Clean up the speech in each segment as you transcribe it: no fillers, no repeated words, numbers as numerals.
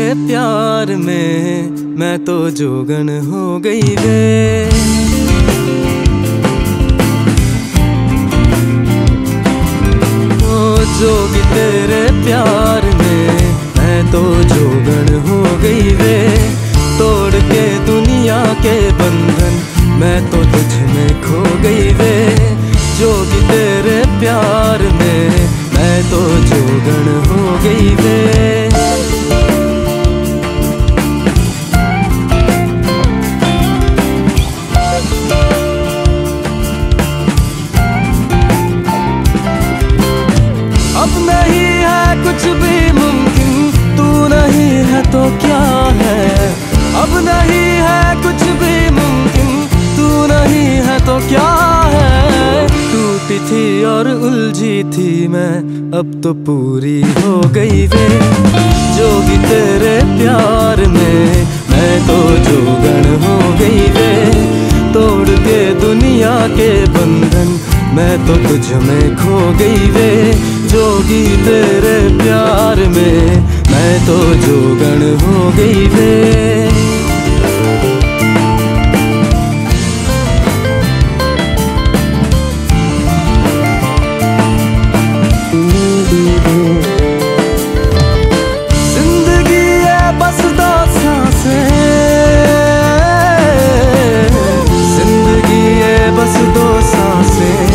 प्यार में मैं तो जोगन हो गई वे। ओ जोगी तेरे प्यार में मैं तो जोगन हो गई वे। तोड़ के दुनिया के बंधन मैं तो तुझ में खो गई वे। जोगी तेरे प्यार में मैं तो जोगन हो गई वे। अब नहीं है कुछ भी मुमकिन, तू नहीं है तो क्या है। अब नहीं है कुछ भी मुमकिन, तू नहीं है तो क्या है। टूटी थी और उलझी थी मैं, अब तो पूरी हो गई वे। जोगी तेरे प्यार में मैं तो जोगन हो गई वे। तोड़ के दुनिया के बंधन मैं तो तुझ में खो गई वे। जोगी तेरे प्यार में मैं तो जोगन हो गई वे। जिंदगी है बस दो सांसें, जिंदगी है बस दो सांसें।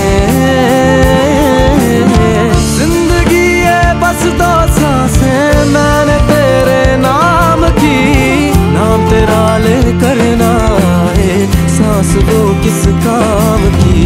जिंदगी है बस दो सांसें, मैंने तेरे नाम की, नाम तेरा ले करना है सांस वो किस काम की।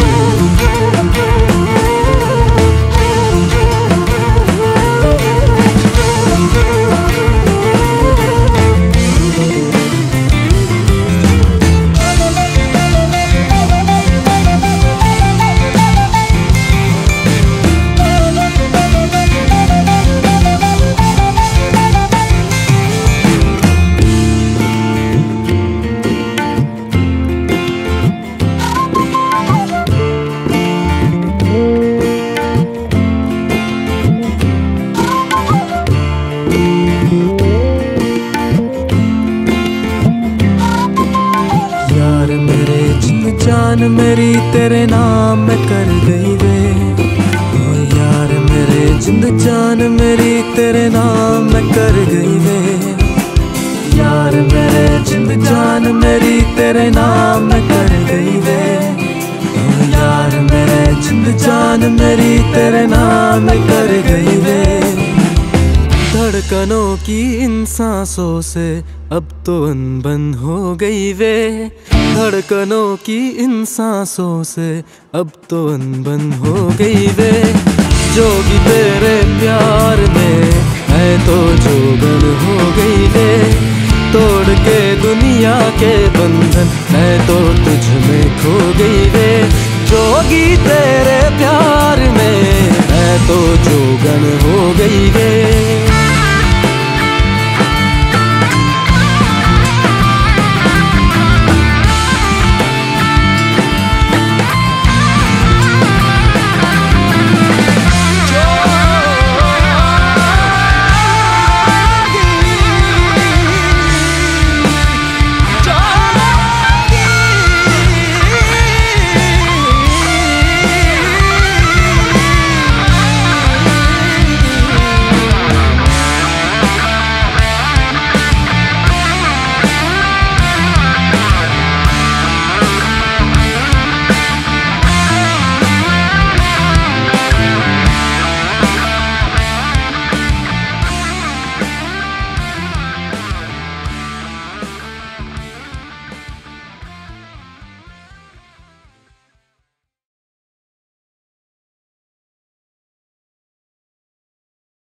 जान मेरी तेरे नाम में कर गई वे। ओ यार मेरे जिंद जान मेरी तेरे नाम में कर गई वे। यार मेरे जिंद जान मेरी तेरे नाम में कर गई वे। ओ यार मेरे जिंद जान मेरी तेरे नाम में कर गई वे। धड़कनों की इन सांसों से अब तो अनबन हो गई वे। धड़कनों की इन सांसों से अब तो अनबन हो गई वे। जोगी तेरे प्यार में मैं तो जोगन हो गई वे। तोड़ के दुनिया के बंधन मैं तो तुझ में खो गई वे। जोगी तेरे प्यार में मैं तो जोगन हो गई वे।